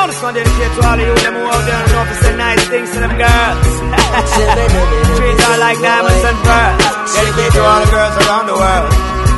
Now this one dedicated to all of you, them who out there and know to say nice things to them girls. Treat her like diamonds and pearls. Dedicated to all the girls around the world.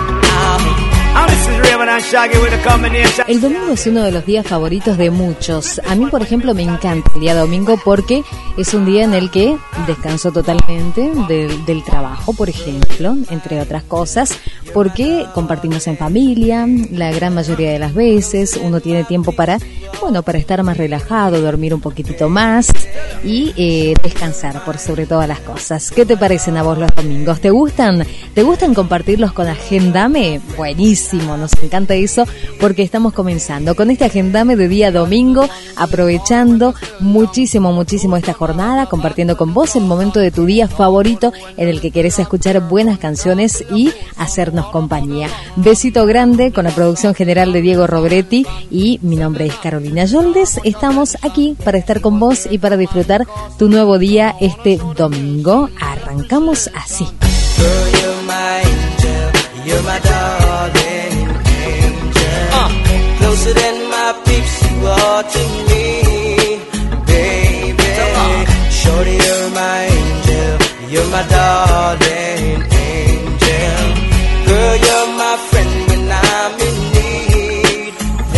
El domingo es uno de los días favoritos de muchos. A mí, por ejemplo, me encanta el día domingo porque es un día en el que descanso totalmente del trabajo, por ejemplo, entre otras cosas, porque compartimos en familia, la gran mayoría de las veces uno tiene tiempo para estar más relajado, dormir un poquitito más y descansar por sobre todas las cosas. ¿Qué te parecen a vos los domingos? ¿Te gustan? ¿Te gustan compartirlos con Agendame? Buenísimo, nos encanta eso porque estamos comenzando con este Agendame de día domingo, aprovechando muchísimo esta jornada, compartiendo con vos el momento de tu día favorito en el que querés escuchar buenas canciones y hacernos compañía. Besito grande con la producción general de Diego Robretti y mi nombre es Carolina Yoldes. Estamos aquí para estar con vos y para disfrutar tu nuevo día este domingo. Arrancamos así. Girl, you're my angel, you're my darling angel. Closer than my peeps, you are to me, baby. Shorty, you're my angel, you're my darling angel. Girl, you're my friend when I'm in need,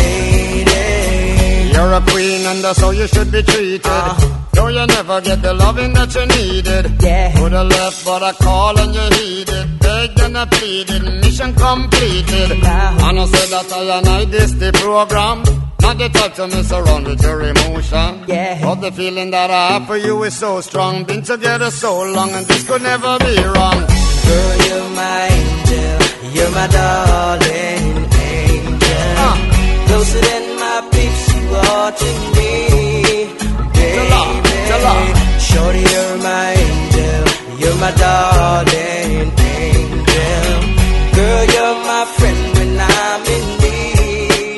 lady. You're a queen and that's how you should be treated. Though you never get the loving that you needed. Yeah. Coulda left but I call and you heeded. Begged and I pleaded, mission completed. And I said that I and I this the program. Not the type to mess around with your emotion. Yeah. But the feeling that I have for you is so strong. Been together so long and this could never be wrong. Girl, you're my angel, you're my darling angel. Closer than my peeps, you are to me, baby. Shorty, you're my angel, you're my darling angel. Girl, you're my friend when I'm in need,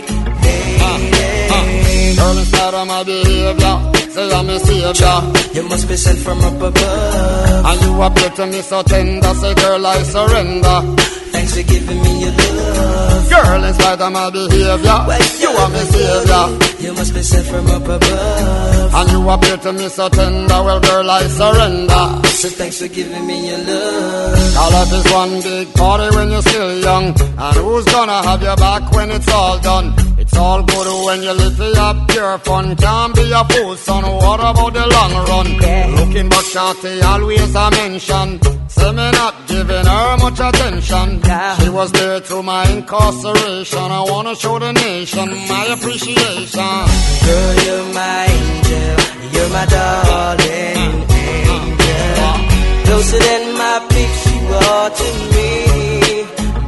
lady. Girl, inside of my behavior, say I'm a savior. You must be sent from up above. And you appear to me so tender, say girl I surrender. Thanks for giving me your love. Girl, in spite of my behavior, you are my savior. You must be sent from up above. And you appear to me so tender, well girl I surrender. So thanks for giving me your love. All life is one big party when you're still young. And who's gonna have your back when it's all done? It's all good when you live for your pure fun. Can't be a fool, son, what about the long run? Yeah. Looking back, shawty, always a mention. Say me not giving her much attention. Yeah. She was there through my incarceration. I wanna show the nation my appreciation. Girl, you're my angel, you're my darling angel. Closer than my peeps, you are to me,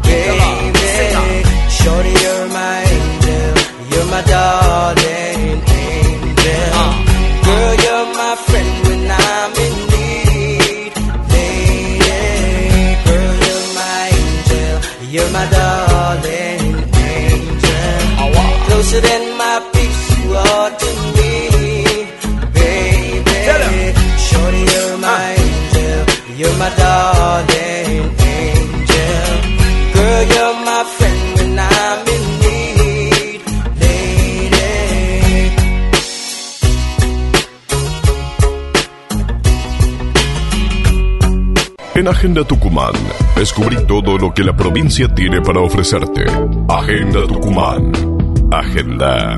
baby. Shorty, you're my angel, you're my darling angel. Girl, you're my friend when I'm in need, lady. Girl, you're my angel, you're my darling angel. Closer than my peeps, you are to me, baby. Shorty, you're my angel, you're my darling angel. Girl, you're my friend when I'm in need, lady. En Agenda Tucumán, descubrí todo lo que la provincia tiene para ofrecerte. Agenda Tucumán. Agenda.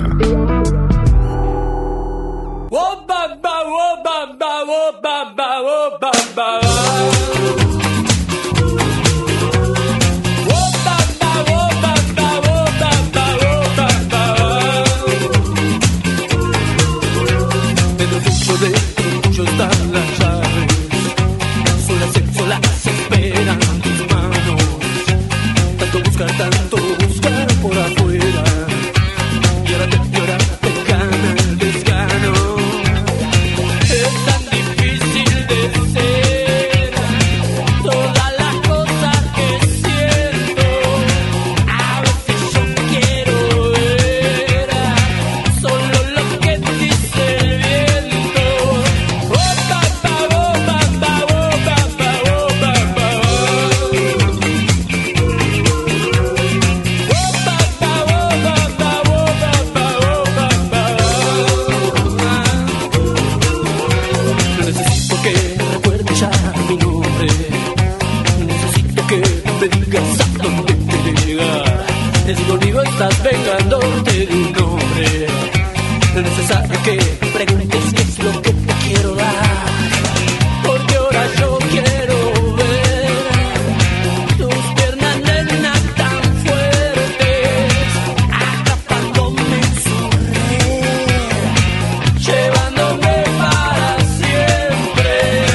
Pero mucho de mucho están las llaves, solas esperan tus manos. Tanto buscar por afuera, y ahora te gana el desgano. Es tan difícil de ser buscándote de un nombre. No es necesario que preguntes qué es lo que te quiero dar, porque ahora yo quiero ver tus piernas, nena, tan fuertes, atrapándome en su red, llevándome para siempre.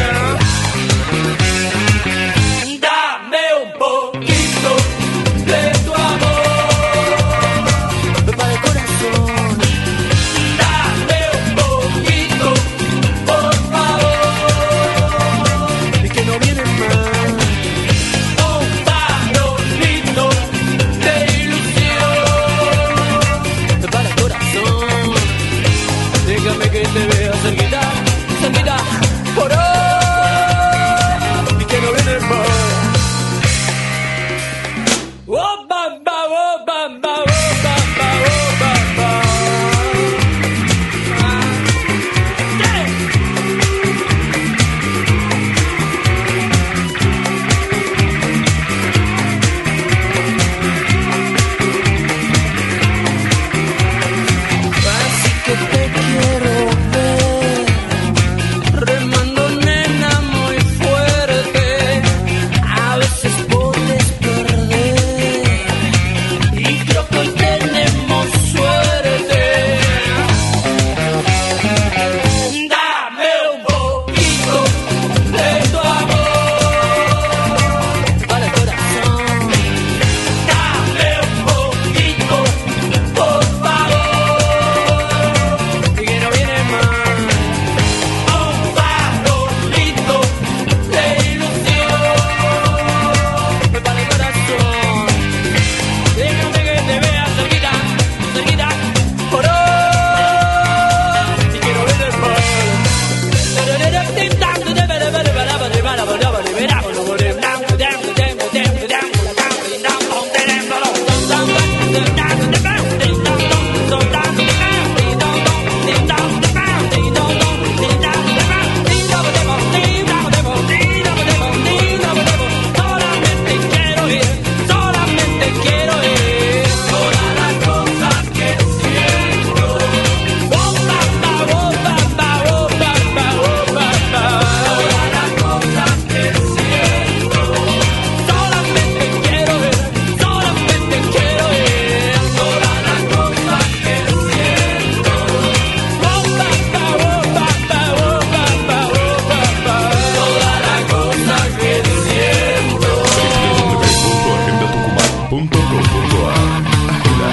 Dame un poquito de tu amor para el corazón. Dame un poquito, por favor, y que no viene más. Un farolito de ilusión para el corazón. Déjame que te vea cerquita, cerquita, por hoy, y que no viene más. Oh, bamba, oh, bamba, oh, bamba, oh, bamba. Así que te quiero ver, remando, nena, muy fuerte. A veces puedes perder, y creo que hoy tenemos suerte. Dame un poquito de tu amor para el corazón. Dame un poquito, por favor, y que no viene más. Un farolito de ilusión para el corazón. Déjame que te vea cerquita, cerquita, por hoy, y que no viene más. Solamente quiero ir, todas las cosas que siento. Oh, bamba, oh, bamba, oh, bamba, oh, bamba. Todas las cosas que siento. Solamente quiero ir, solamente quiero ir. Todas las cosas que siento. Oh, bamba, oh, bamba, oh, bamba, oh, bamba. Todas las cosas que siento. www.agendatucumán.com.ar. Agenda.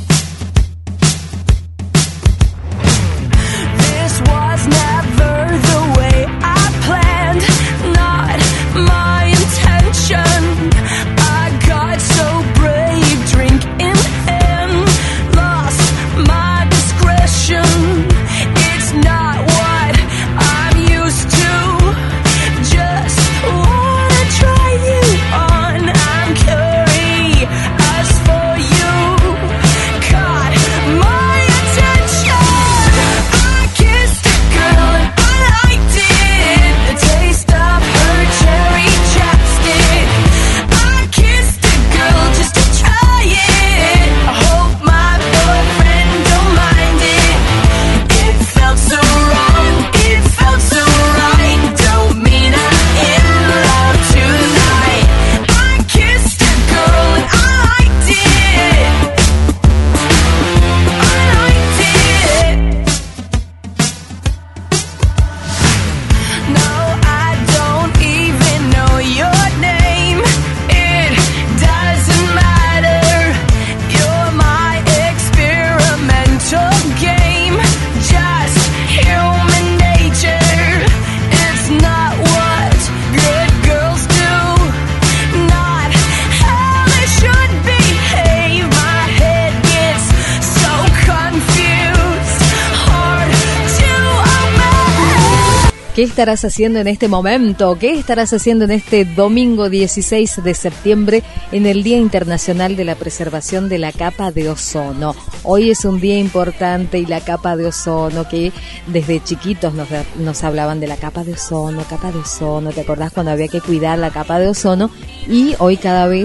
This was never the way I planned, not my intention. I got so brave, drink in hand, lost my discretion. It's not what I'm used to. Just wanna try you on. I'm curious for you. Caught my attention. I kissed a girl and I liked it. The taste of her cherry chapstick. I kissed a girl just to try it. I hope my boyfriend don't mind it. It felt so wrong, it felt so right. Don't mean I'm in love tonight. I kissed a girl and I liked it. I liked it. No, I don't even know your name. It doesn't matter. You're my experimental game. Just human nature. It's not what good girls do. Not how they should behave. My head gets so confused. Hard to imagine. ¿Qué estarás haciendo en este momento? ¿Qué estarás haciendo en este domingo 16 de septiembre en el Día Internacional de la Preservación de la Capa de Ozono? Hoy es un día importante y la capa de ozono, que desde chiquitos nos hablaban de la capa de ozono, ¿te acordás cuando había que cuidar la capa de ozono? Y hoy cada vez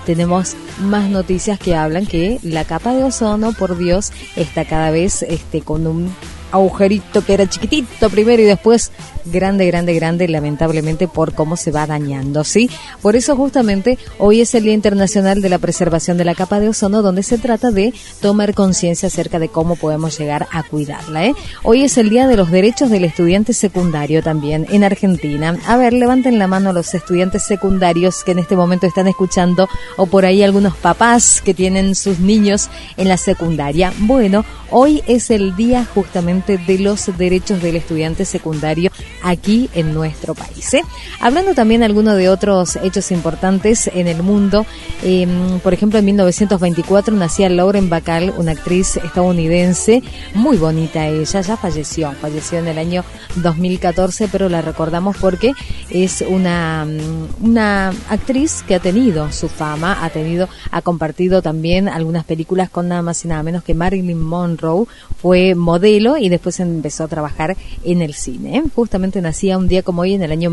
tenemos más noticias que hablan que la capa de ozono, por Dios, está cada vez con un agujerito que era chiquitito primero y después grande, lamentablemente por cómo se va dañando, ¿sí? Por eso justamente hoy es el Día Internacional de la Preservación de la Capa de Ozono, donde se trata de tomar conciencia acerca de cómo podemos llegar a cuidarla, ¿eh? Hoy es el Día de los Derechos del Estudiante Secundario también en Argentina. A ver, levanten la mano los estudiantes secundarios que en este momento están escuchando, o por ahí algunos papás que tienen sus niños en la secundaria. Bueno, hoy es el día justamente de los derechos del estudiante secundario aquí en nuestro país, ¿eh? Hablando también algunos de otros hechos importantes en el mundo, por ejemplo en 1924 nacía Lauren Bacall, una actriz estadounidense, muy bonita ella, ya falleció en el año 2014, pero la recordamos porque es una actriz que ha tenido su fama, ha compartido también algunas películas con nada más y nada menos que Marilyn Monroe, fue modelo y después empezó a trabajar en el cine, ¿eh? Justamente nacía un día como hoy en el año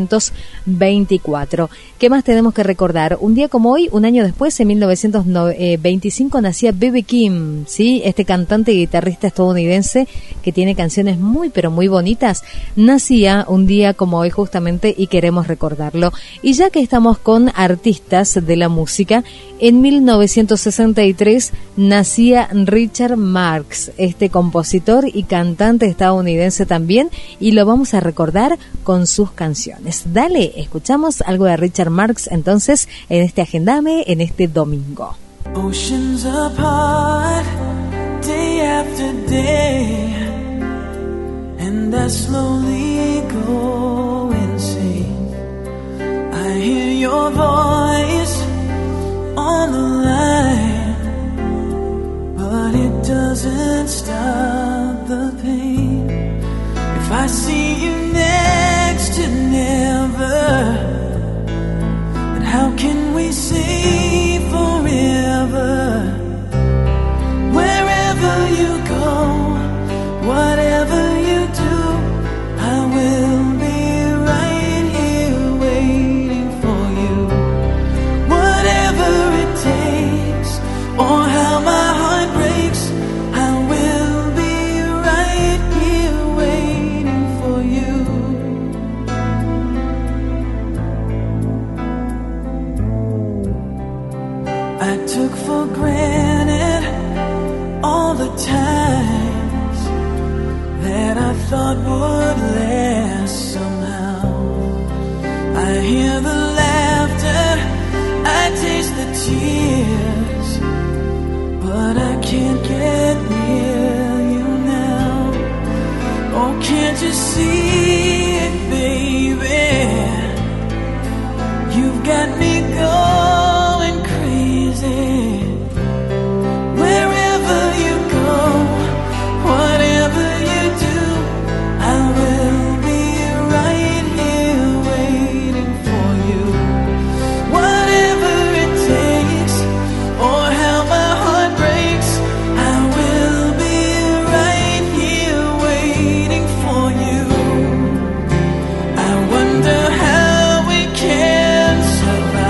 1924. ¿Qué más tenemos que recordar? Un día como hoy, un año después, en 1925, nacía B.B. King, ¿sí? Este cantante y guitarrista estadounidense que tiene canciones muy, pero muy bonitas. Nacía un día como hoy justamente y queremos recordarlo. Y ya que estamos con artistas de la música, en 1963 nacía Richard Marx, este compositor y cantante estadounidense también, y lo vamos a recordar con sus canciones. Dale, escuchamos algo de Richard Marx entonces en este Agendame, en este domingo. Oceans apart, day after day, and I slowly go insane. I hear your voice on the line, but it doesn't stop the pain. If I see you next to never, then how can we say forever? Wherever you go, whatever you do, I will be right here waiting for you. Whatever it takes, or how my heart breaks, I will be right here waiting for you. I took for granted all the times that I thought would last somehow. I hear the laughter, I taste the tears, but I can't get near you now. Oh, can't you see it, baby? You've got me going crazy. Wherever you go, whatever you do, I will be right here waiting for you. Whatever it takes, or how my heart breaks, I will be right here waiting for you. I wonder how we can survive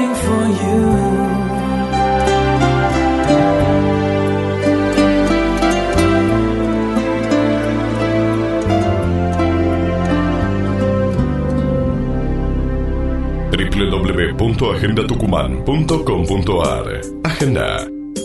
waiting for you. www.agendatucumán.com.ar. Agenda.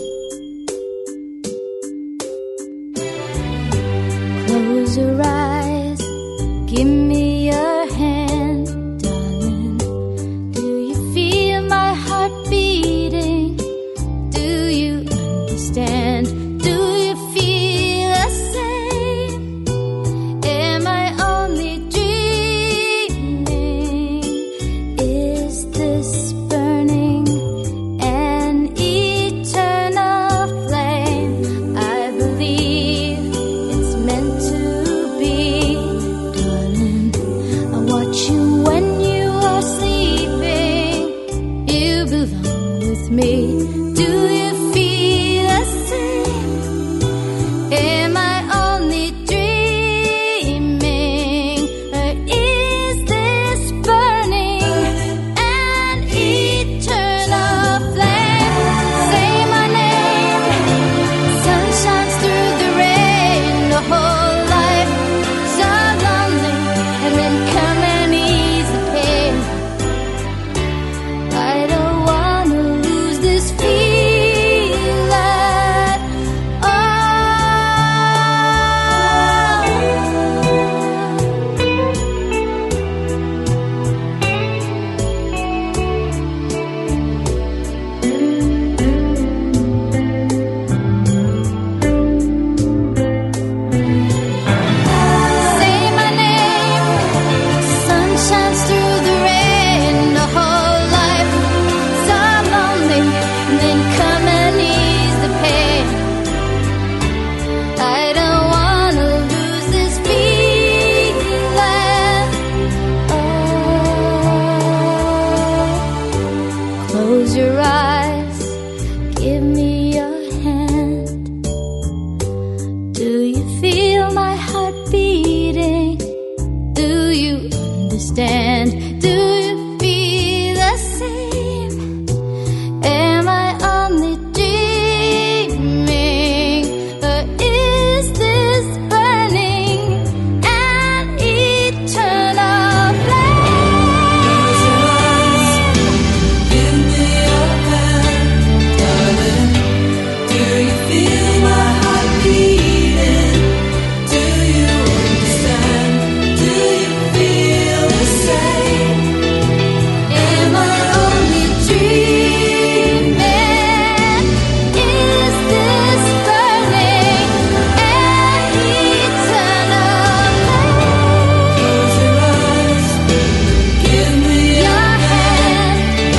Close your eyes, give me your hand, darling. Do you feel my heart beating? Do you understand? Do you feel the same? Am I only dreaming? Is this burning an eternal flame? I believe it's meant to be, darling. I watch you when you are sleeping. You belong with me. Do you feel the same? Am I only dreaming? Or is this burning an eternal flame? Say my name. Sun shines through the rain. The whole life so lonely, and then come and ease the pain. I don't wanna lose this feeling. Oh. Say my name. Sun shines through the rain. The whole life so lonely, and then come and ease the pain. I don't wanna lose this feeling. Oh. Close your eyes, give me your hand. Do you feel my heart beating? Do you understand? Do you feel the same? Am I only dreaming? Or is this burning an eternal flame? Give me your hand, darling. Do you feel my heart beating? Do you understand? Do you feel the same? Am I only dreaming? Is this burning an eternal flame? Close your eyes, give me your hand.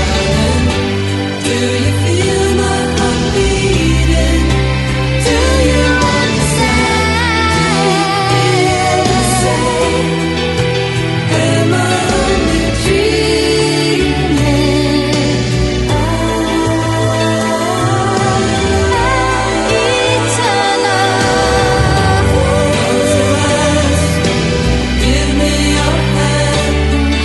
Do you feel my heart beating? Do you understand? Do you feel the same? Am I only dreaming? Give me your hand.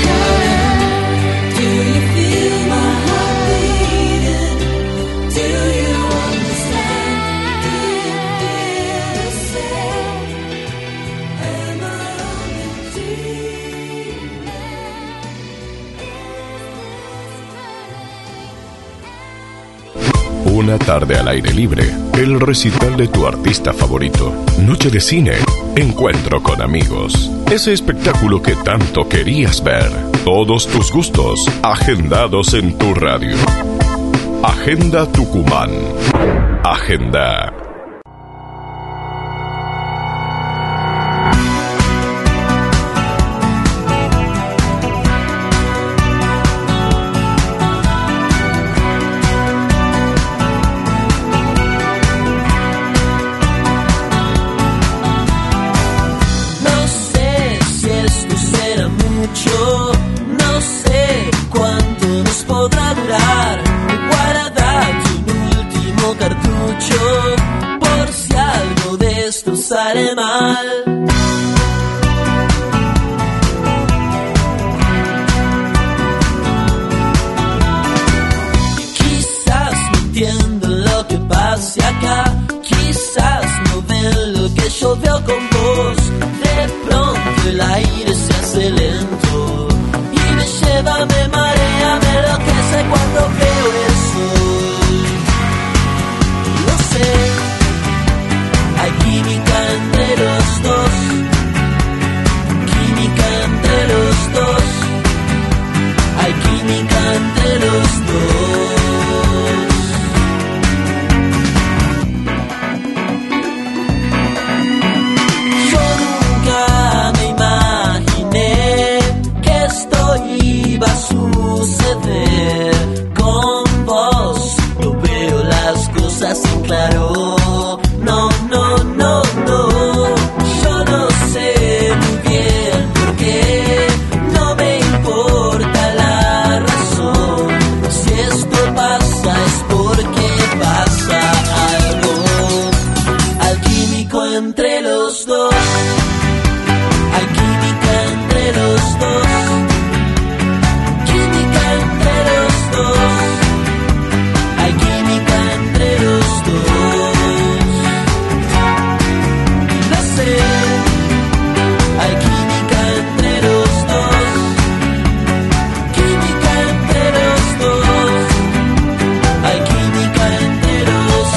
Do you feel my heart beating? Do you understand? Do you feel the same? Am I only dreaming? Una tarde al aire libre, el recital de tu artista favorito, noche de cine, encuentro con amigos, ese espectáculo que tanto querías ver, todos tus gustos agendados en tu radio. Agenda Tucumán. Agenda. No sé si esto será mucho, no sé cuánto nos podrá durar. Guardad un último cartucho por si algo de esto sale mal. lo veo con vos, de pronto el aire se hace lento y me lleva, me marea, me enloquece cuando veo el sol. Lo sé, hay química entre los dos, química entre los dos, hay química entre los dos. Iba a suceder con vos. Yo veo las cosas en claro. No, no, no, no. Yo no sé muy bien por qué. No me importa la razón. Si esto pasa es porque pasa algo alquímico entre los dos. Hay química entre los dos. Hay química entre los dos. No sé, hay química entre los dos. Química entre los dos. Hay química entre los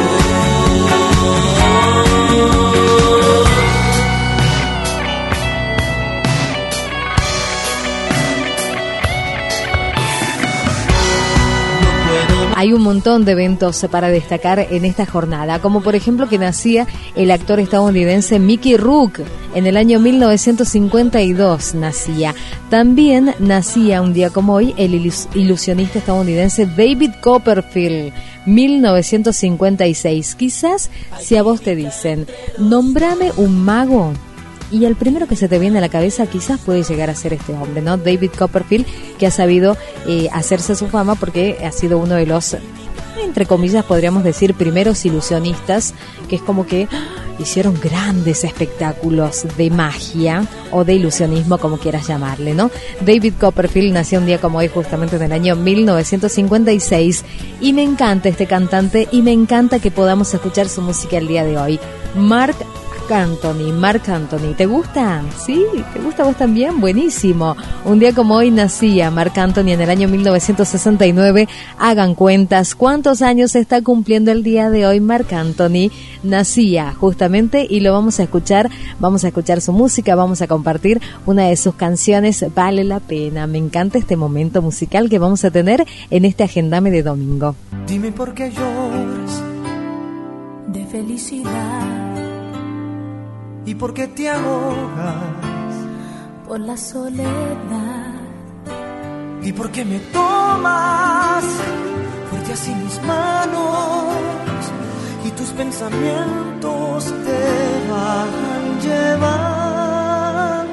Hay un montón de eventos para destacar en esta jornada, como por ejemplo que nacía el actor estadounidense Mickey Rourke en el año 1952 nacía. También nacía un día como hoy el ilusionista estadounidense David Copperfield, 1956. Quizás si a vos te dicen, nombrame un mago, y el primero que se te viene a la cabeza quizás puede llegar a ser este hombre, ¿no? David Copperfield, que ha sabido hacerse su fama porque ha sido uno de los, entre comillas, podríamos decir, primeros ilusionistas, que es como que hicieron grandes espectáculos de magia o de ilusionismo, como quieras llamarle, ¿no? David Copperfield nació un día como hoy, justamente en el año 1956, y me encanta este cantante y me encanta que podamos escuchar su música el día de hoy. Marc Anthony, ¿te gusta? ¿Sí? ¿Te gusta a vos también? Buenísimo. Un día como hoy nacía Marc Anthony en el año 1969. Hagan cuentas, ¿cuántos años está cumpliendo el día de hoy Marc Anthony? Nacía justamente, y lo vamos a escuchar su música, vamos a compartir una de sus canciones, Vale la Pena. Me encanta este momento musical que vamos a tener en este Agendame de domingo. Dime por qué lloras de felicidad. ¿Y por qué te ahogas? Por la soledad. ¿Y por qué me tomas fuerte así mis manos? Y tus pensamientos te van llevando.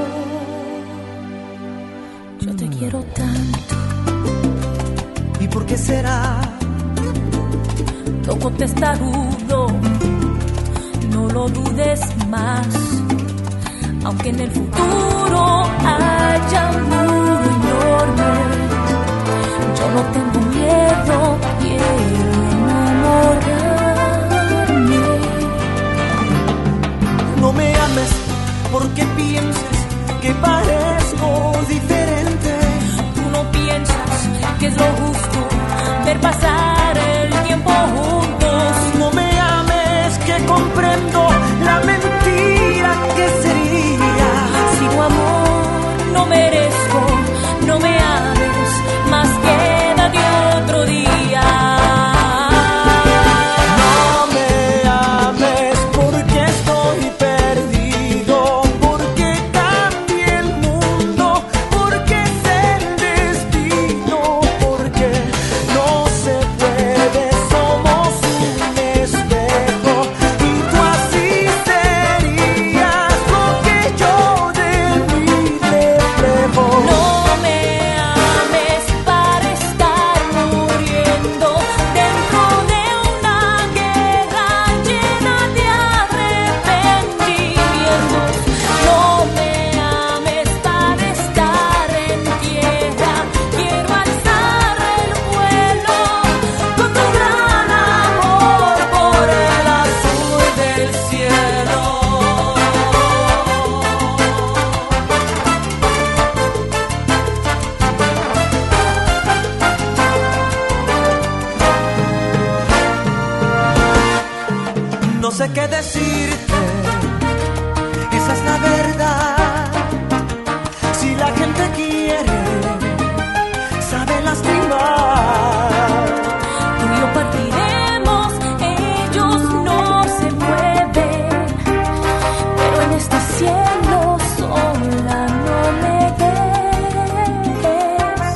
Yo te quiero tanto. ¿Y por qué será? Toco testarudo. No lo dudes más, aunque en el futuro haya un muro enorme. Yo no tengo miedo, quiero enamorarme. No me ames porque pienses que parezco diferente. Tú no piensas que es lo justo ver pasar el tiempo juntos. No me que comprendo la mentira que sería. Si tu amor no merezco, no me ames, más quédate otro día. No me ames porque estoy perdido, porque cambie el mundo, porque es el destino, porque no se puede sé qué decirte, esa es la verdad. Si la gente quiere, sabe lastimar. Tú y yo partiremos, ellos no se mueven, pero en este cielo sola no me dejes.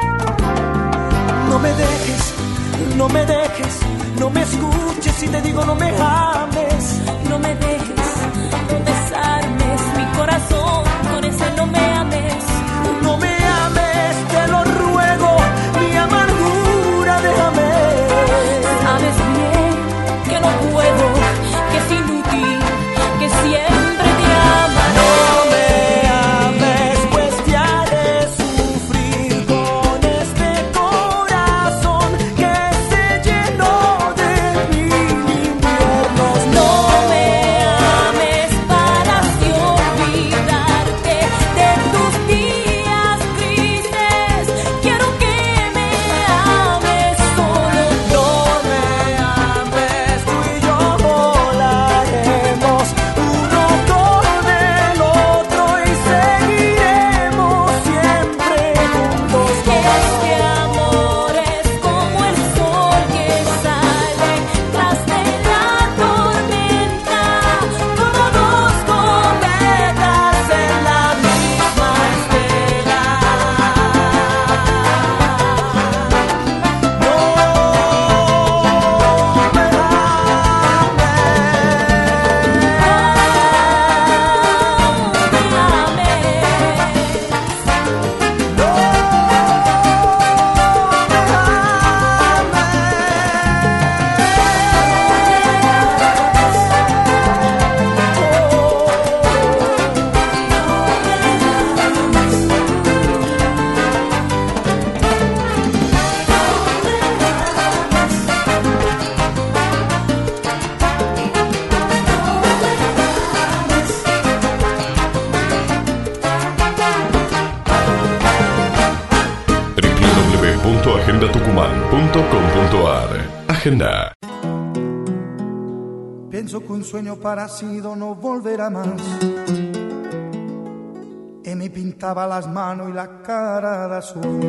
No me dejes, no me dejes, no me escuches si te digo no me ames. No me dejes, no desarmes mi corazón, con ese no me ames. No me ames, te lo ruego, mi amargura déjame. Sabes bien que no puedo, que es inútil, que siempre te amaré. No me ames, pues te haré sufrir con este corazón que se llenó de mil inviernos. No me ames para así olvidarte de tus días tristes. Quiero que me ames solo. No me ames, tú y yo volaremos uno con el otro y seguiremos siempre juntos. Este amor es como el sol que sale tras de la tormenta, como dos cometas en la misma estela. www.agendatucumán.com.ar. Agenda. Pienso que un sueño parecido no volverá más. Y me pintaba las manos y la cara de azul.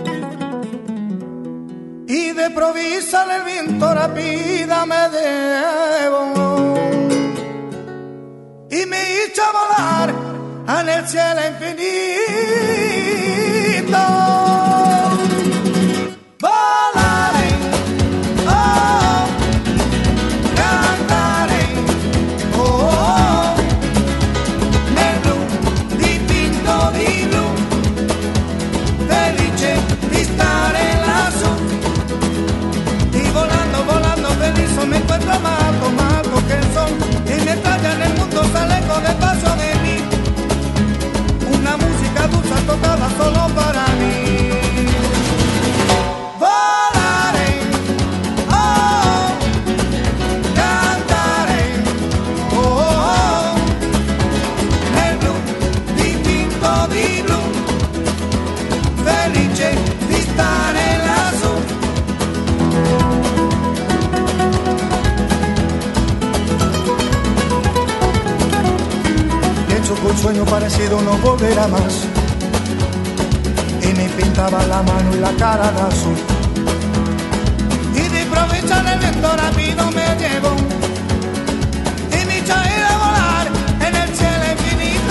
Y de provisa el viento rápida me debo. Y me hizo volar en el cielo infinito. Volaré, oh, cantaré, oh, nel blu dipinto di blu, felice di stare lassù. Y volando, volando feliz me encuentro amado, amado que el sol. Y mientras ya en el mundo sale con el paso de mí, una música dulce tocada solo para mí. Volaré, oh, cantaré, oh, nel blu dipinto di blu, felice di stare lassù. Pienso que un sueño parecido no volverá más. Y me pintaba la mano y la cara de azul. Y de aprovechar el viento rápido me llevó. Y me echó a ir a volar en el cielo infinito.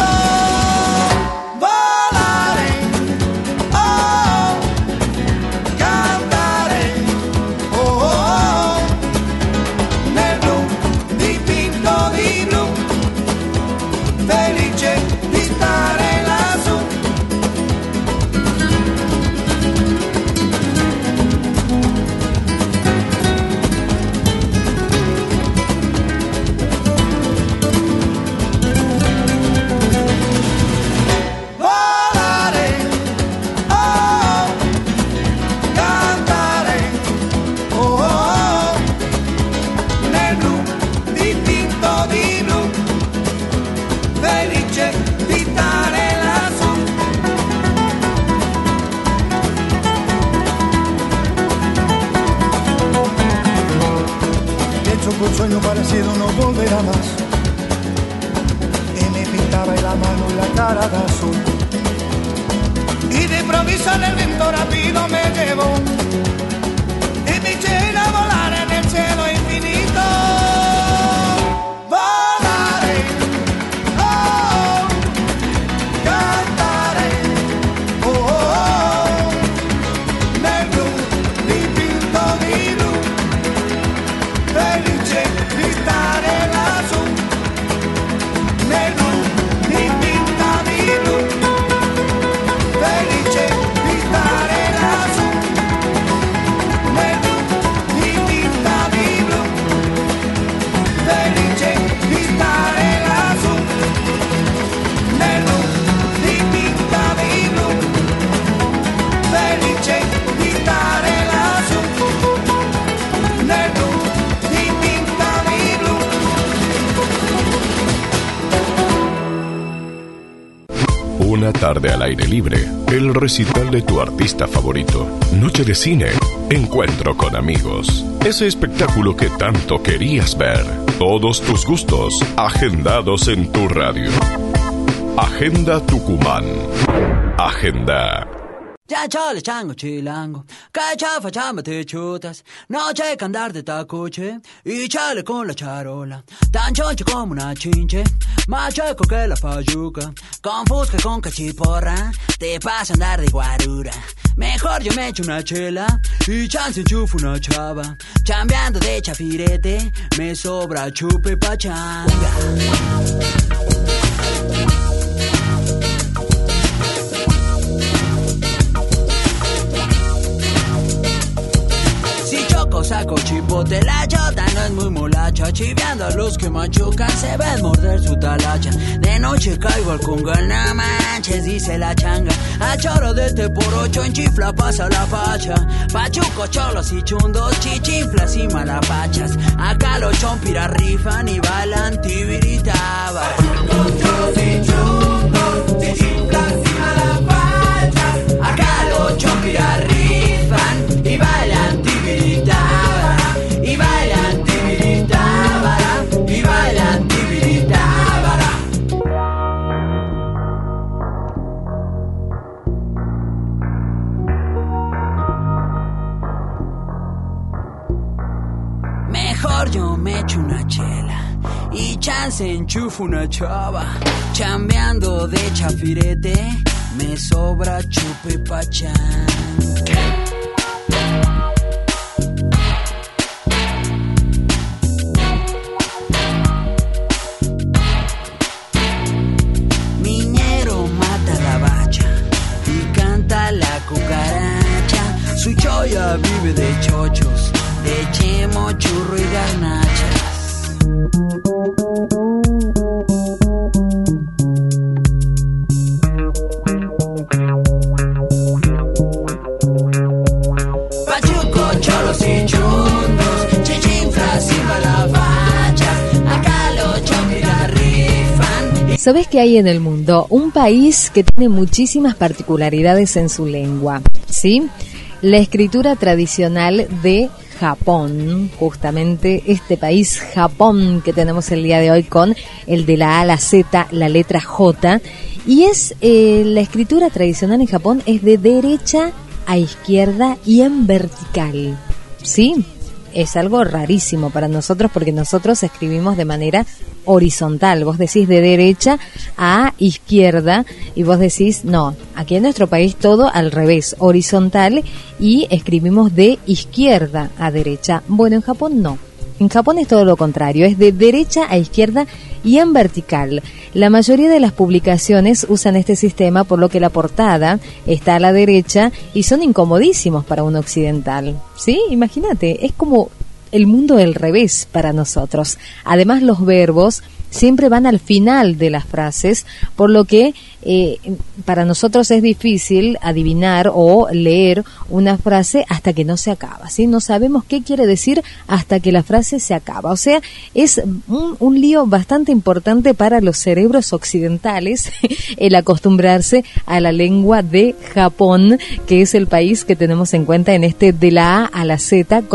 Volaré, oh, cantaré, oh, nel blu dipinto di blu, felice di stare lassù. un sueño parecido no volverá más. Y me pintaba la mano y la cara de azul. Y de improviso el viento rápido me llevó. Y me eché a volar en el cielo infinito. Volaré, oh, cantaré, oh, oh, oh. Nel blu dipinto di blu, felice di stare lassù. Nel blu dipinto di blu, felice di stare lassù. Nel blu dipinto di blu, felice di stare lassù. Nel blu dipinto di blu, felice di stare lassù. Nel blu dipinto di blu. Una tarde al aire libre, el recital de tu artista favorito, noche de cine, encuentro con amigos, ese espectáculo que tanto querías ver, todos tus gustos agendados en tu radio. Agenda Tucumán. Agenda. Ya chale chango chilango, cacha facciamo te chutas, no c'è che andar de tacuche, y chale con la charola, tan choncho como una chinche, más checo que la fayuca, con fusca con cachiporra, te pasa andar de guarura, mejor yo me echo una chela, y chance enchufo una chava, chambeando de chafirete, me sobra chupe pachanga. Saco chipote, la chota no es muy molacha, chiveando a los que machucan, se ven morder su talacha. De noche caigo al congal, no manches, dice la changa. A choro de este por ocho en chifla pasa la facha. Pachuco, cholos y chundos, chichinflas y malapachas. Acá los chompiras rifan y bailan tibiritaba. Pachuco, cholos y chundos, chichinflas y malapachas. Acá los chompiras rifan y bailan tibiritaba. Y bailan tibiritábara, y bailan tibiritábara. Mejor yo me echo una chela y chance enchufo una chava. Chambeando de chafirete, me sobra chupe pachán. Su choya vive de chochos, de chemo, churro y garnachas. Pachuco, cholos y chundos, chichinflas y malabachas. Acá los chompiras rifan. ¿Sabés qué hay en el mundo? Un país que tiene muchísimas particularidades en su lengua, ¿sí? La escritura tradicional de Japón, justamente este país Japón que tenemos el día de hoy con el de la A a la Z, la letra J, y es la escritura tradicional en Japón es de derecha a izquierda y en vertical, ¿sí? Es algo rarísimo para nosotros porque nosotros escribimos de manera horizontal. Vos decís de derecha a izquierda y vos decís, no, aquí en nuestro país todo al revés, horizontal y escribimos de izquierda a derecha. Bueno, en Japón no. En Japón es todo lo contrario, es de derecha a izquierda y en vertical. La mayoría de las publicaciones usan este sistema, por lo que la portada está a la derecha y son incomodísimos para un occidental. ¿Sí? Imagínate, es como el mundo del revés para nosotros. Además, los verbos siempre van al final de las frases, por lo que para nosotros es difícil adivinar o leer una frase hasta que no se acaba, ¿sí? No sabemos qué quiere decir hasta que la frase se acaba. O sea, es un lío bastante importante para los cerebros occidentales el acostumbrarse a la lengua de Japón, que es el país que tenemos en cuenta en este de la A a la Z con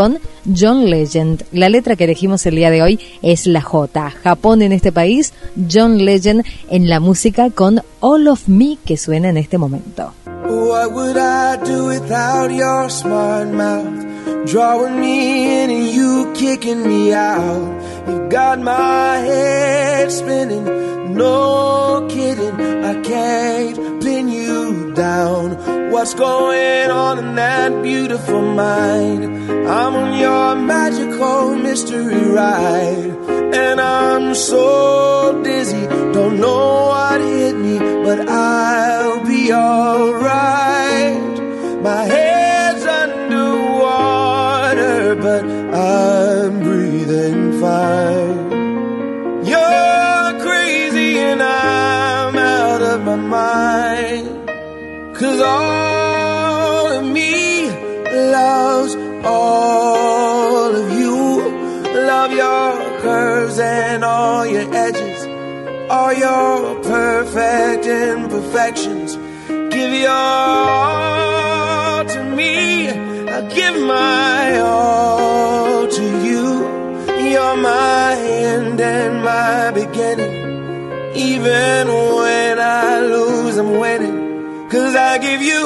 John Legend. La letra que elegimos el día de hoy es la J. Japón en este país, John Legend en la música con All of Me que suena en este momento. What would I do without your smart mouth? Drawing me in and you kicking me out. You got my head spinning, no kidding. I can't pin you down. What's going on in that beautiful mind? I'm on your magical mystery ride, and I'm so dizzy, don't know what hit me, but I'll be alright. My head's underwater, but I'm breathing fine. You're crazy and I'm out of my mind, 'cause all of me loves all of you. Love your curves and all your edges, all your perfect imperfections. Give your all to me, I'll give my all to you. You're my end and my beginning. Even when I lose, I'm winning, 'cause I give you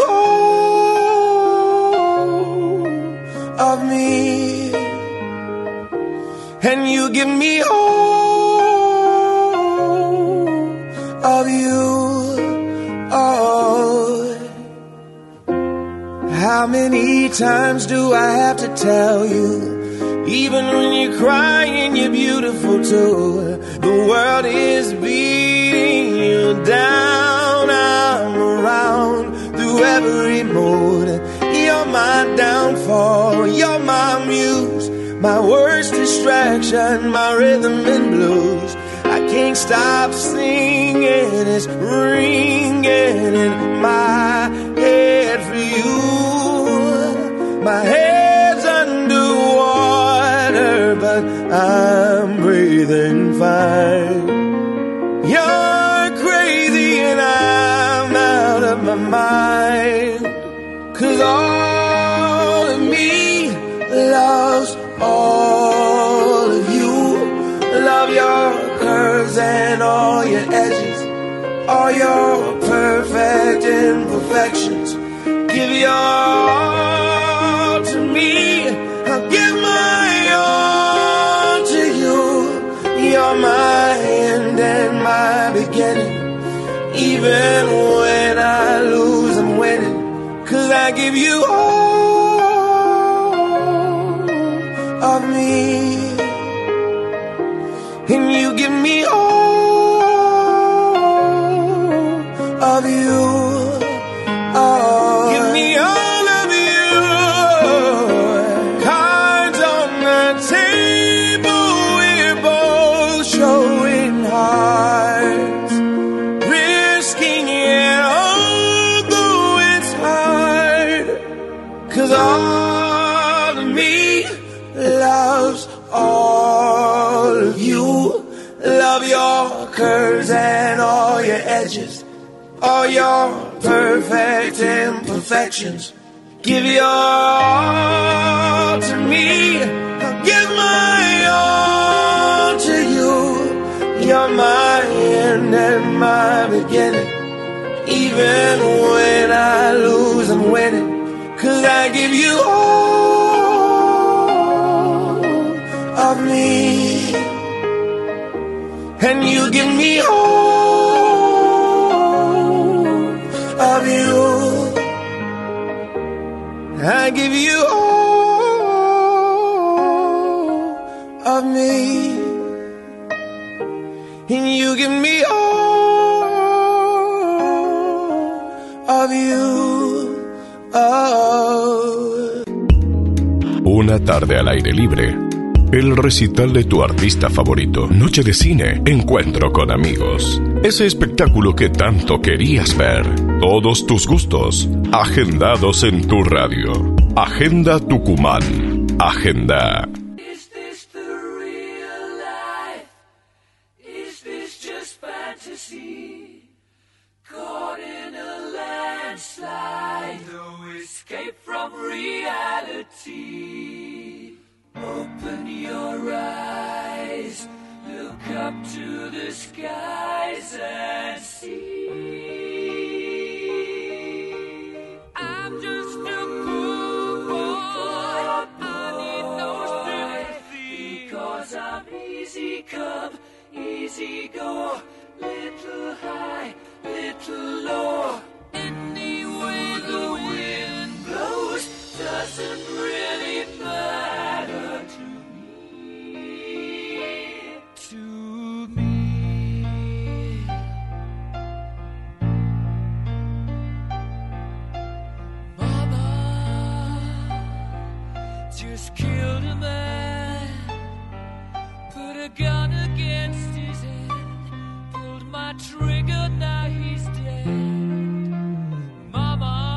all of me, and you give me all of you. Oh, how many times do I have to tell you? Even when you're crying, you're beautiful too. The world is beating you down. I'm around through every mood. You're my downfall, you're my muse, my worst distraction, my rhythm and blues. I can't stop singing, it's ringing in my head for you. My head's underwater, but I'm breathing fine. You're crazy and I'm out of my mind, 'cause all of me loves all of you. Love your curves and all your edges, all your perfect imperfections. Give your all to me, I'll give my all to you. You're my end and my beginning. Even when I lose, I'm winning, 'cause I give you all of me, and you give me all of you. Oh, give me all of you. Cards on the table, we're both showing hearts, risking it, although it's hard, 'cause all of me loves all of you. Love your curves and all your edges, all your perfect imperfections. Give your all to me, I'll give my all to you. You're my end and my beginning. Even when I lose, I'm winning, 'cause I give you all of me, and you give me all of you. I give you all of me, and you give me all of you. Oh. Una tarde al aire libre. El recital de tu artista favorito. Noche de cine. Encuentro con amigos. Ese espectáculo que tanto querías ver. Todos tus gustos. Agendados en tu radio. Agenda Tucumán. Agenda. Is this the real life? Is this just fantasy? Caught in a landslide. No escape from reality. Open your eyes, look up to the skies and see. I'm just a poor boy, I need no sympathy, because I'm easy come, easy go, little high, little low. Any way the wind blows doesn't really matter to me. To me. Mama just killed a man, put a gun against his head, pulled my trigger, now he's dead. Mama,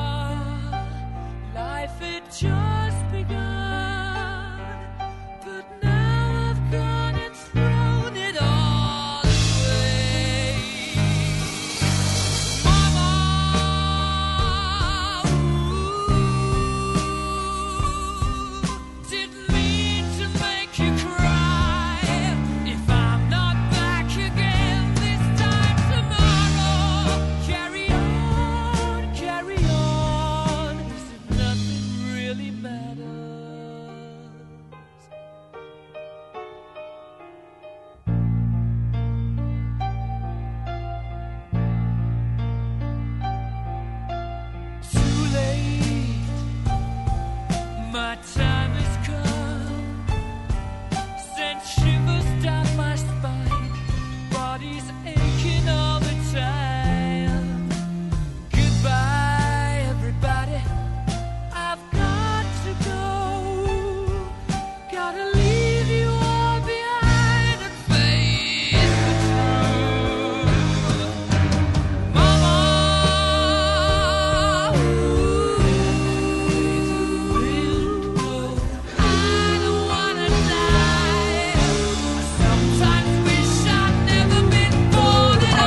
life had just begun, but now I've gone and thrown it all away. Mama, didn't mean to make you cry. If I'm not back again this time tomorrow, carry on, carry on, as if nothing really matters. Too late, my time has come, sent shivers down my spine, body's aching all the time. Goodbye, everybody, I've got to go, gotta leave you all behind and face the truth. Mama, I don't wanna die. I sometimes wish I'd never been born at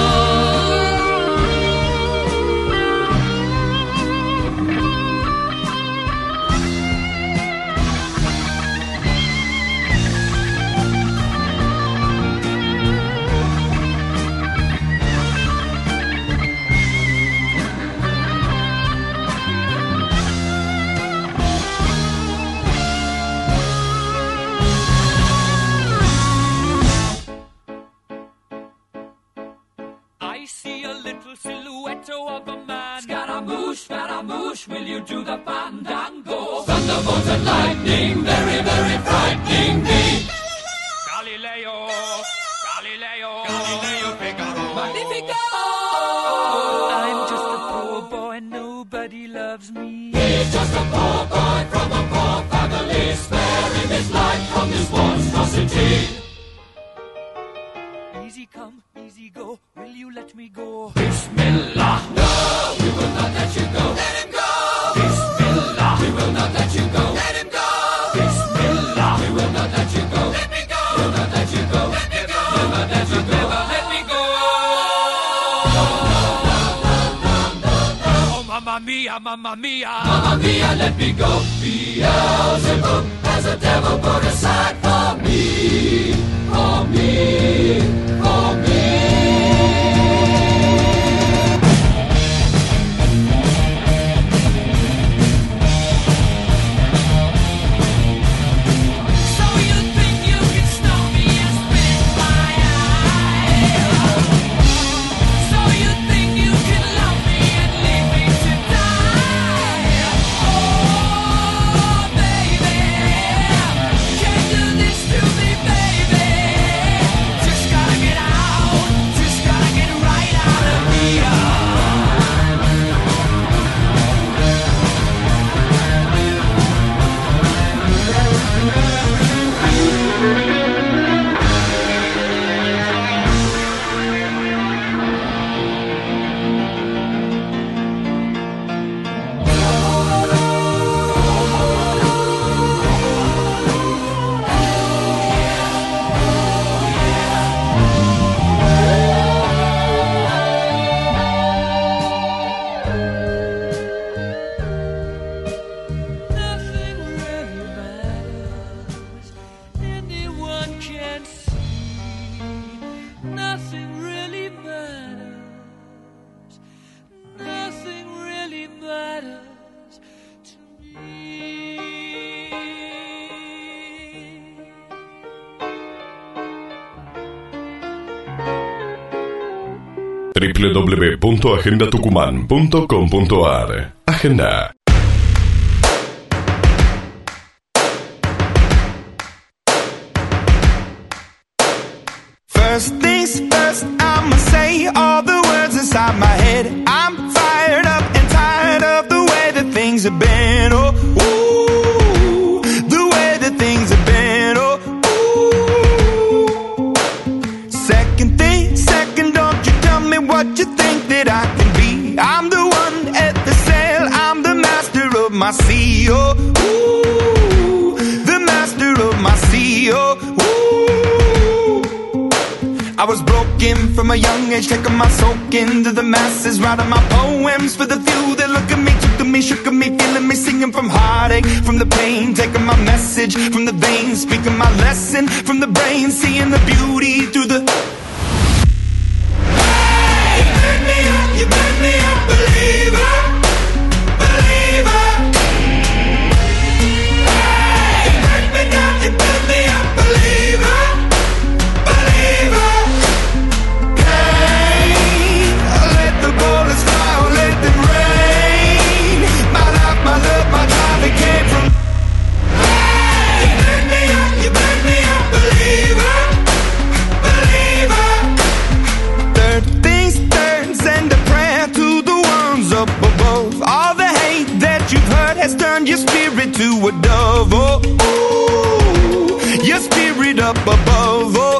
I see a little silhouette of a man. Scaramouche, will you do the fandango? Thunderbolts and lightning, very, very frightening me. Galileo, Figaro. Magnifico! I'm just a poor boy, nobody loves me. He's just a poor boy from a poor family, sparing his life from this monstrosity. Easy come, easy go, will you let me go? Bismillah, no, we will not let you go. Let him go! Bismillah, we will not let you go. Let him go! Bismillah, we will not let you go. Let me go! We'll not let you go. Let me go! We'll not let you go. Never let me go! Oh, mamma mia, mamma mia. Mamma mia, let me go. Beelzebub has a devil put aside for me. For me. For me. So you think you can stop me and spit my eye? So you think you can love me and leave me to die? Oh, baby, www.agendatucumán.com.ar. Agenda. First things first, I'ma say all the words inside my head. I'm fired up and tired of the way that things have been. Oh, ooh, the way that things have been. Oh, ooh. Second thing, second, don't you tell me what you think that I can be. I'm the one at the sail, I'm the master of my sea. Oh, ooh, the master of my sea. Oh, ooh. I was broken from a young age, taking my soak into the masses, writing my poems for the few that look at me, took to me, shook at me, feeling me, singing from heartache, from the pain, taking my message from the veins, speaking my lesson from the brain, seeing the beauty through the... Hey, you burn me up, believer, believer. Hey, you burn me down, you burn me up, believer, believer. Bullets fly, or let them rain. My life, my love, my drive, it came from. Hey, you burn me up, believer, believer. Third things third, send a prayer to the ones up above. All the hate that you've heard has turned your spirit to a dove. Oh, ooh, your spirit up above. Oh,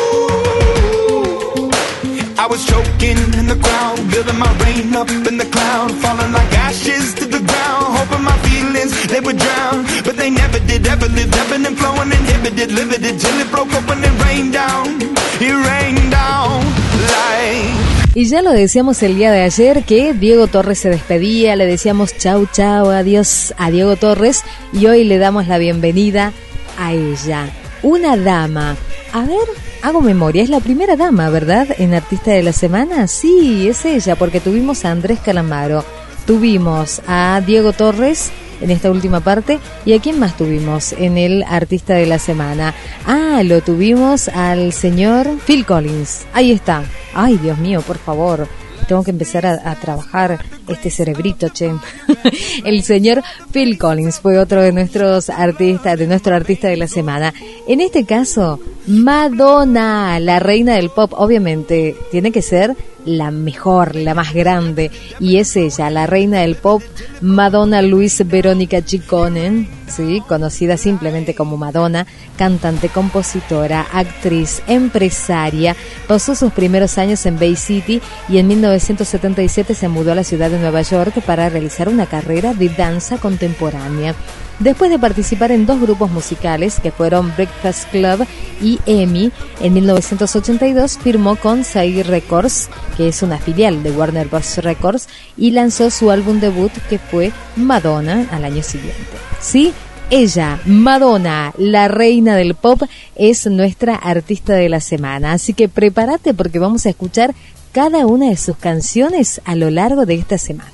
I was choking in the crowd, building my rain up in the cloud, falling like ashes to the ground, hoping my feelings, they would drown, but they never did, ever lived, ebbing and flowing, inhibited, limited, till it broke open and rained down like... Y ya lo decíamos el día de ayer que Diego Torres se despedía, le decíamos chau chau, adiós a Diego Torres, y hoy le damos la bienvenida a ella, una dama. A ver, hago memoria, es la primera dama, ¿verdad? En Artista de la Semana. Sí, es ella, porque tuvimos a Andrés Calamaro, tuvimos a Diego Torres en esta última parte, ¿y a quién más tuvimos en el Artista de la Semana? Ah, lo tuvimos al señor Phil Collins. Ahí está. Ay, Dios mío, por favor. Tengo que empezar a trabajar este cerebrito, che. El señor Phil Collins fue otro de nuestros artistas, de nuestro artista de la semana. En este caso, Madonna, la reina del pop. Obviamente, tiene que ser la mejor, la más grande. Y es ella, la reina del pop, Madonna Luis Verónica Ciccone, ¿sí? Conocida simplemente como Madonna, cantante, compositora, actriz, empresaria. Pasó sus primeros años en Bay City y en 1977 se mudó a la ciudad de Nueva York para realizar una carrera de danza contemporánea. Después de participar en dos grupos musicales que fueron Breakfast Club y EMI, en 1982 firmó con Sire Records, que es una filial de Warner Bros. Records, y lanzó su álbum debut, que fue Madonna, al año siguiente. Sí, ella, Madonna, la reina del pop, es nuestra artista de la semana. Así que prepárate porque vamos a escuchar cada una de sus canciones a lo largo de esta semana.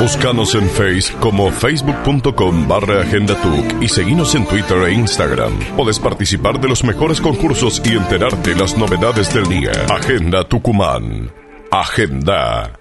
Búscanos en Face como facebook.com/AgendaTuc y seguinos en Twitter e Instagram. Podés participar de los mejores concursos y enterarte las novedades del día. Agenda Tucumán. Agenda.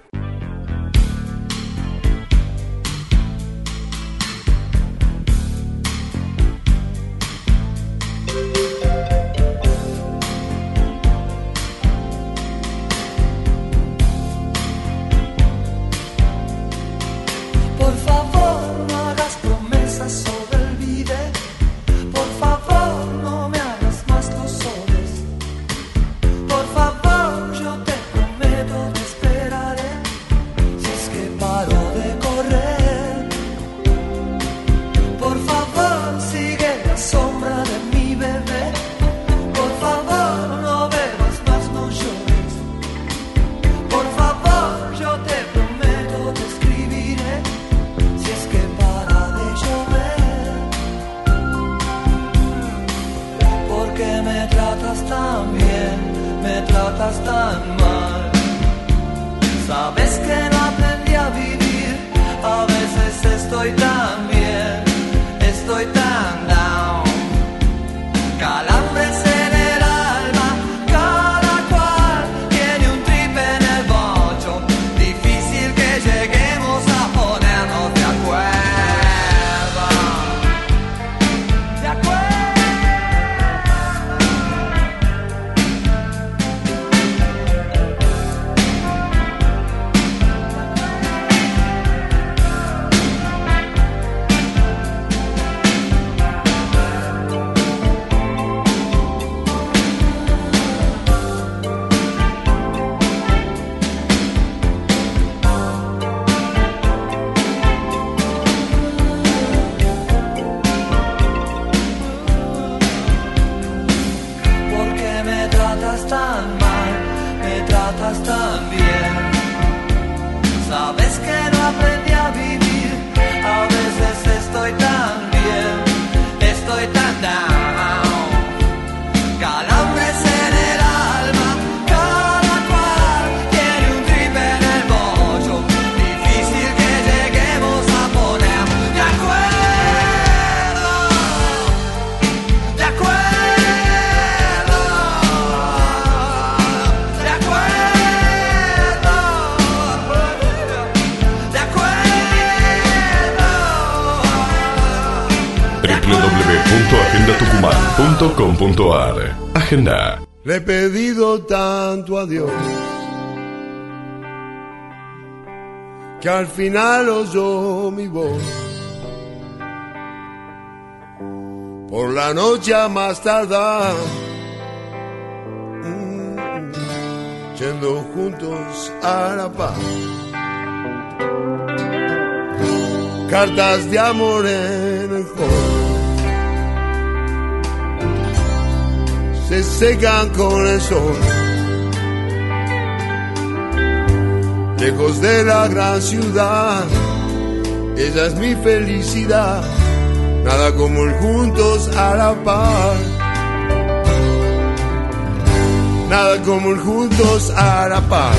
www.agendatucumán.com.ar. Agenda. Le he pedido tanto a Dios que al final oyó mi voz. Por la noche a más tardar, yendo juntos a la paz. Cartas de amor en el hall se secan con el sol. Lejos de la gran ciudad, ella es mi felicidad. Nada como el juntos a la par. Nada como el juntos a la par.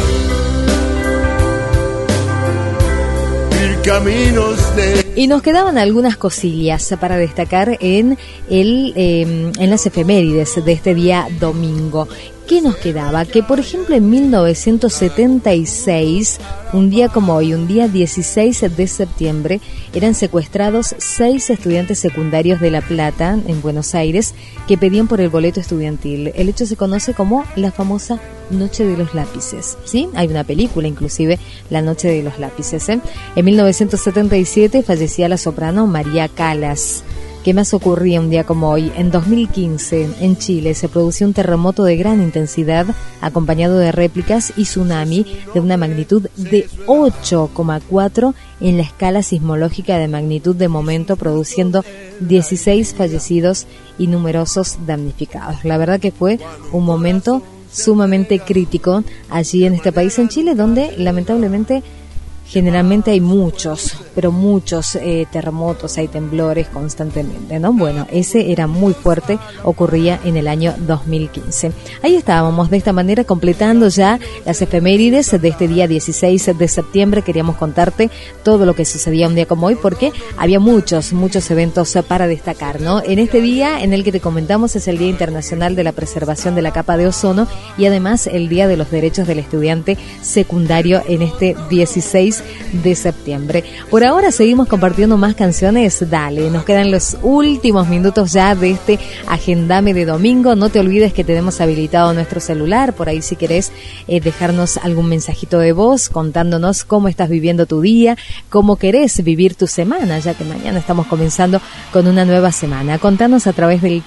Ir caminos de... Y nos quedaban algunas cosillas para destacar en las efemérides de este día domingo. ¿Qué nos quedaba? Que por ejemplo en 1976, un día como hoy, un día 16 de septiembre, eran secuestrados 6 estudiantes secundarios de La Plata, en Buenos Aires, que pedían por el boleto estudiantil. El hecho se conoce como la famosa Noche de los Lápices, ¿sí? Hay una película inclusive, La Noche de los Lápices, ¿eh? En 1977 fallecía la soprano María Callas. ¿Qué más ocurría un día como hoy? En 2015, en Chile, se produció un terremoto de gran intensidad, acompañado de réplicas y tsunami de una magnitud de 8,4 en la escala sismológica de magnitud de momento, produciendo 16 fallecidos y numerosos damnificados. La verdad que fue un momento sumamente crítico allí en este país, en Chile, donde lamentablemente generalmente hay muchos, pero muchos terremotos, hay temblores constantemente, ¿no? Bueno, ese era muy fuerte, ocurría en el año 2015. Ahí estábamos, de esta manera, completando ya las efemérides de este día 16 de septiembre. Queríamos contarte todo lo que sucedía un día como hoy, porque había muchos eventos para destacar, ¿no? En este día en el que te comentamos es el Día Internacional de la Preservación de la Capa de Ozono y además el Día de los Derechos del Estudiante Secundario en este 16 de septiembre. Por ahora seguimos compartiendo más canciones. Dale, nos quedan los últimos minutos ya de este Agendame de domingo. No te olvides que tenemos habilitado nuestro celular, por ahí si querés dejarnos algún mensajito de voz contándonos cómo estás viviendo tu día, cómo querés vivir tu semana, ya que mañana estamos comenzando con una nueva semana. Contanos a través del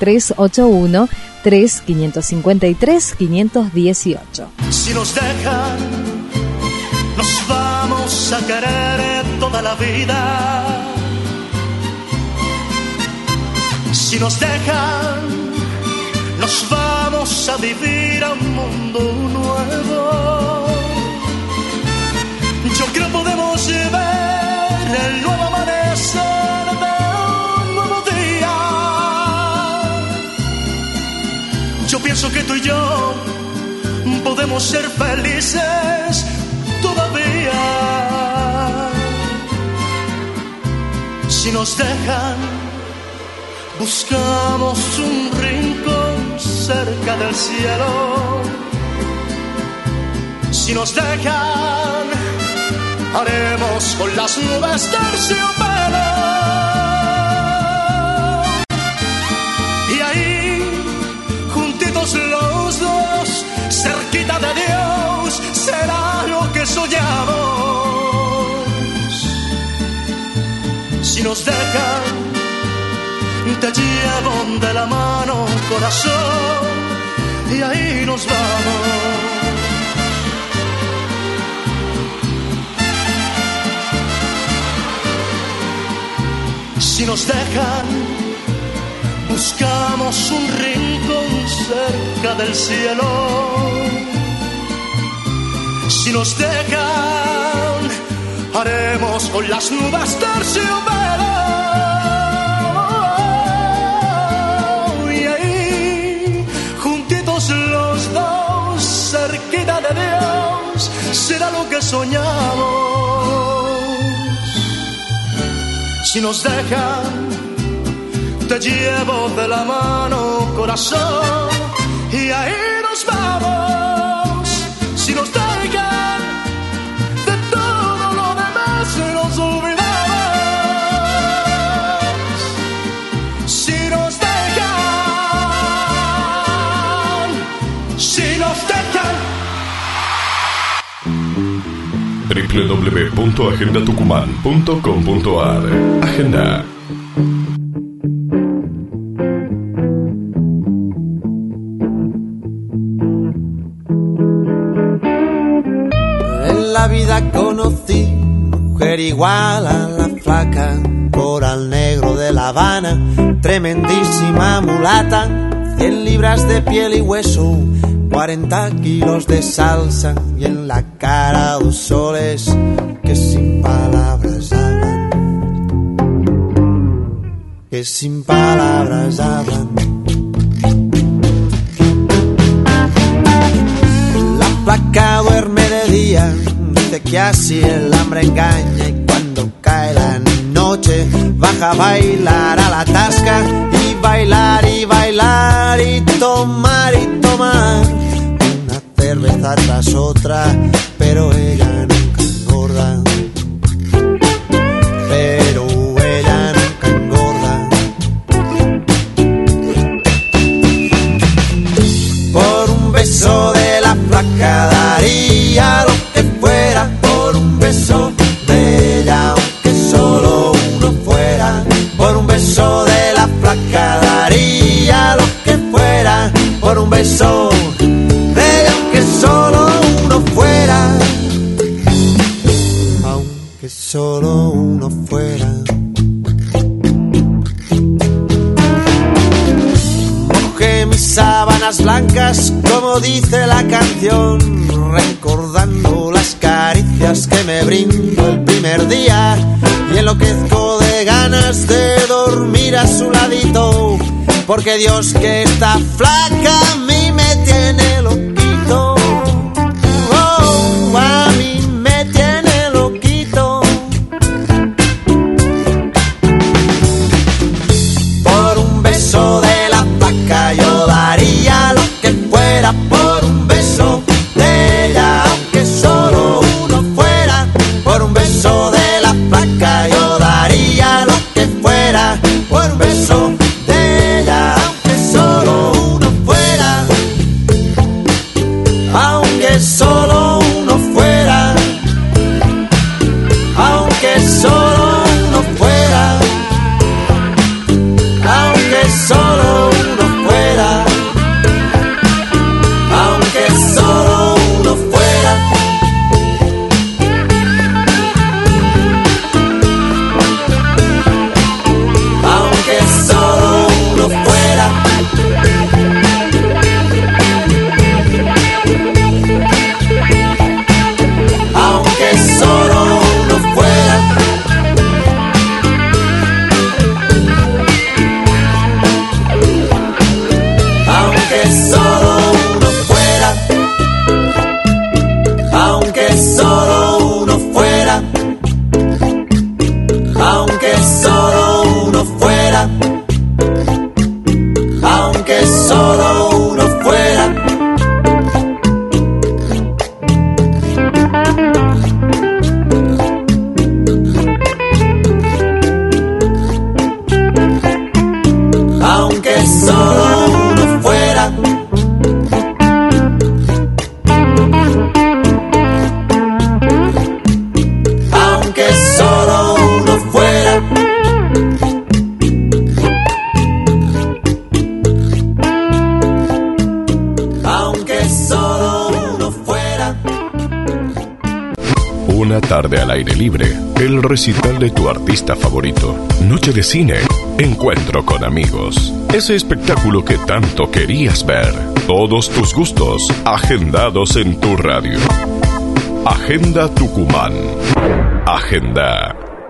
381-3553-518. Si nos dejan, nos vamos a querer toda la vida. Si nos dejan, nos vamos a vivir a un mundo nuevo. Yo creo podemos ver el nuevo amanecer de un nuevo día. Yo pienso que tú y yo podemos ser felices todavía. Si nos dejan, buscamos un rincón cerca del cielo. Si nos dejan, haremos con las nubes terciopelo. Y ahí, juntitos los dos, cerquita de Dios, será lo que soñamos. Si nos dejan, te llevo de la mano, corazón, y ahí nos vamos. Si nos dejan, buscamos un rincón cerca del cielo. Si nos dejan, haremos con las nubes terciopelo. Y ahí, juntitos los dos, cerquita de Dios, será lo que soñamos. Si nos dejan, te llevo de la mano, corazón, y ahí nos vamos. Si nos dejan, de todo lo demás nos olvidamos. Si nos dejan, si nos dejan. www.agendatucumán.com.ar. Agenda. En la vida conocí mujer igual a la flaca, coral negro de La Habana, tremendísima mulata, 100 libras de piel y hueso, 40 kilos de salsa y en la cara 2 soles que sin palabras hablan, que sin palabras hablan. La flaca duerme de día, dice que así el hambre engaña, y cuando cae la noche baja a bailar a la tasca, y bailar y bailar y tomar una cerveza tras otra, pero ella nunca engorda, pero ella nunca engorda. Por un beso de la flaca daría lo que fuera, por un beso de ella aunque solo uno fuera, por un beso de la flaca daría lo que fuera, por un beso de ella aunque solo uno fuera, aunque solo uno fuera. Mojé mis sábanas blancas como dice la canción, recordando las caricias caricias que me brindo el primer día y enloquezco de ganas de dormir a su ladito, porque Dios que está flaca a mí me tiene loquito. Oh, a mí me tiene loquito. Por un beso de la flaca yo daría lo que fuera, por un beso de ella, aunque solo uno fuera. Por un beso de la flaca yo daría lo que fuera, por un beso de ella, aunque solo uno fuera. Aunque solo uno fuera, aunque solo uno fuera, aunque solo uno fuera, aunque solo uno fuera. Aunque solo uno fuera. Aunque solo uno fuera. Aunque solo uno fuera. Aunque solo uno fuera. Aunque solo uno fuera. Aunque solo uno fuera. Aunque solo uno fuera. Aunque solo uno fuera. Aunque solo uno fuera. Una tarde al aire libre, el recital de tu artista favorito, noche de cine, encuentro con amigos, ese espectáculo que tanto querías ver, todos tus gustos agendados en tu radio. Agenda Tucumán. Agenda.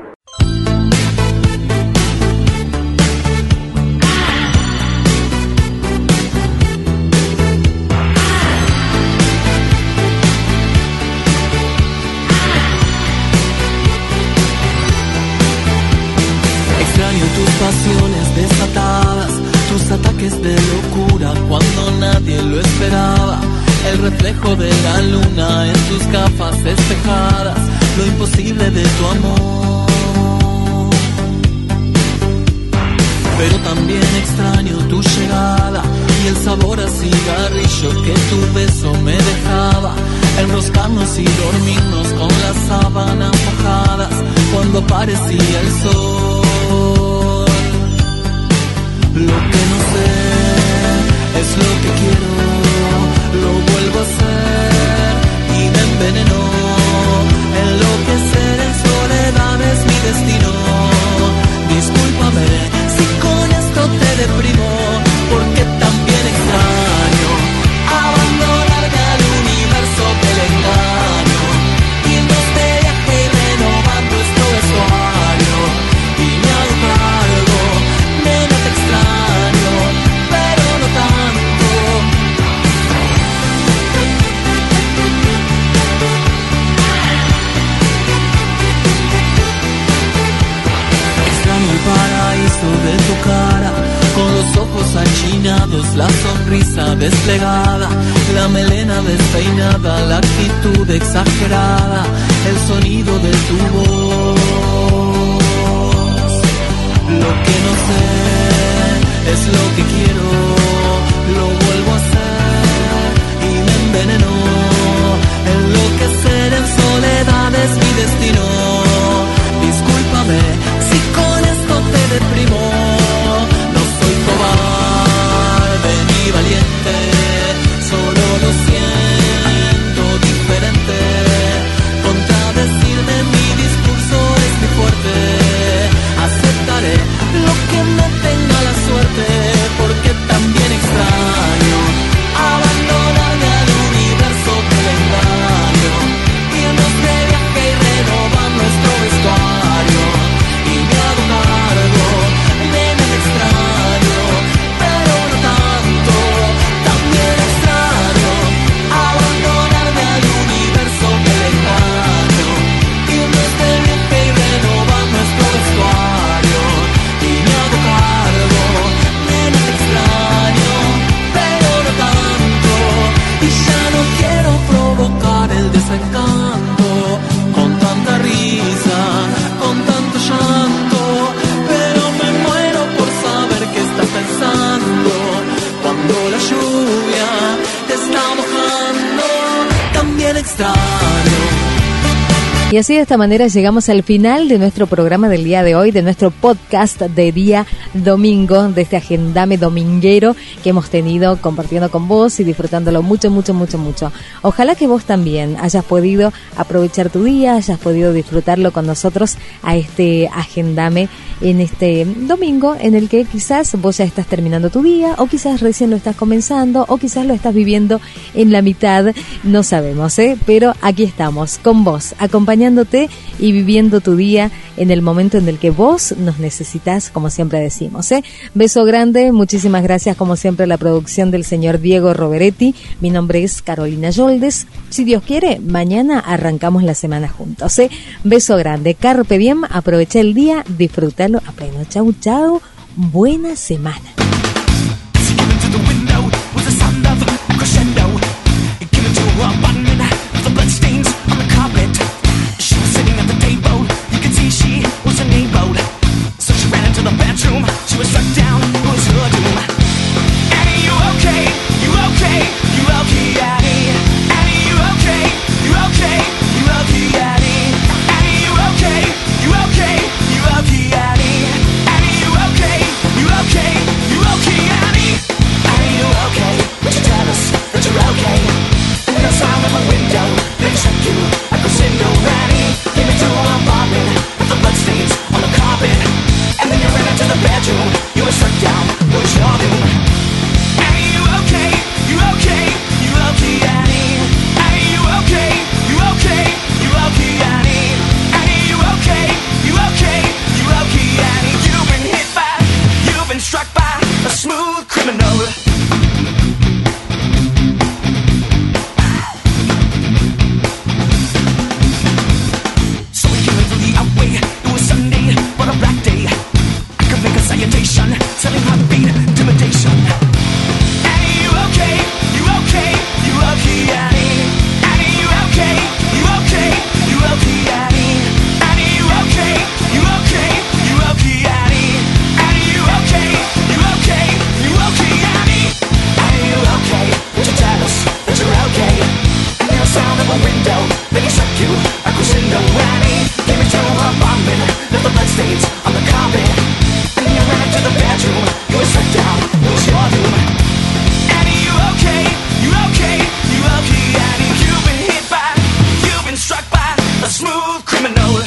Extraño tus pasiones desatadas, tus ataques de locura cuando nadie lo esperaba. El reflejo de la luna en tus gafas despejadas, lo imposible de tu amor. Pero también extraño tu llegada y el sabor a cigarrillo que tu beso me dejaba. Enroscarnos y dormirnos con las sábanas mojadas cuando aparecía el sol. Lo que no sé es lo que quiero, lo vuelvo a hacer y me envenenó. Enloquecer en soledad es mi destino. Discúlpame si con esto te deprimo, porque también extraño abandonarme al universo del engaño, irnos de viaje y renovar nuestro vestuario. Y me hago cargo, nena te extraño, pero no tanto. Extraño el paraíso de tu cara, con los ojos achinados, la sonrisa desplegada, la melena despeinada, la actitud exagerada, el sonido de tu voz. Lo que no sé es lo que quiero, lo vuelvo a hacer y me envenenó. Enloquecer en soledad es mi destino. Discúlpame si con esto te deprimo. No soy cobarde ni valiente, solo lo siento diferente. Contradecirme mi discurso es muy fuerte. Aceptaré lo que no tenga la suerte, porque también lluvia te está mojando, también extraño. Y así de esta manera llegamos al final de nuestro programa del día de hoy, de nuestro podcast de día domingo, de este agendame dominguero que hemos tenido compartiendo con vos y disfrutándolo mucho, mucho, mucho, mucho. Ojalá que vos también hayas podido aprovechar tu día, hayas podido disfrutarlo con nosotros a este agendame en este domingo en el que quizás vos ya estás terminando tu día o quizás recién lo estás comenzando o quizás lo estás viviendo en la mitad, no sabemos, pero aquí estamos con vos, acompañándote y viviendo tu día en el momento en el que vos nos necesitas, como siempre decimos. Beso grande, muchísimas gracias como siempre a la producción del señor Diego Roveretti. Mi nombre es Carolina Yoldes. Si Dios quiere, mañana arrancamos la semana juntos. Beso grande, carpe diem, aprovecha el día, disfrútalo a pleno. Chau, chau, buena semana. She was a neighbor, so she ran into the bedroom. She was struck down, it was her doom. Annie, you okay? You okay? You okay, Annie? Annie, you okay? You okay? You okay, Annie? Annie, you okay? You okay? You okay, Annie? Annie, you okay? You okay? You okay, Annie? Annie, you okay? Would you tell us that you're okay? And the sound of a window, they check you. I could send no Annie. Give me to a apartment. Bloodstains on the carpet, and then you ran into the bedroom. You were struck down, what was your doom? Annie, you okay? You okay? You okay, Annie? Annie, you okay? You okay? You okay, Annie? Annie, you okay? You okay? You okay, Annie? You've been hit by, you've been struck by a smooth criminal. Selling heartbeat, intimidation. Annie, you okay? You okay? You okay, Annie? Annie, you okay? You okay? You okay, Annie? Annie, you okay? You okay? You okay, Annie? Annie, you okay? You okay? You okay, Annie? Annie, you okay? Would you tell us that you're okay? And the sound of a window, let me shock you. A crescendo, Annie. Give me to a apartment, left the bloodstains on the carpet. To the bedroom, you were struck down, it was your doom. Annie, you okay? You okay? You okay, Annie? You've been hit by, you've been struck by a smooth criminal.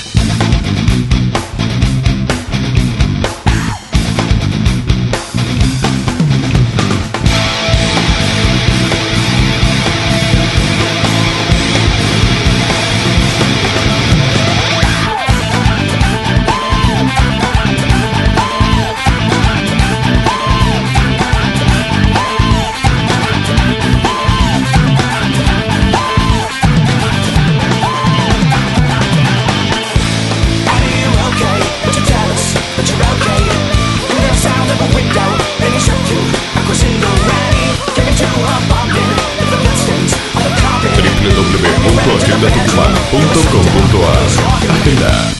www.agendatucumán.com.ar Agenda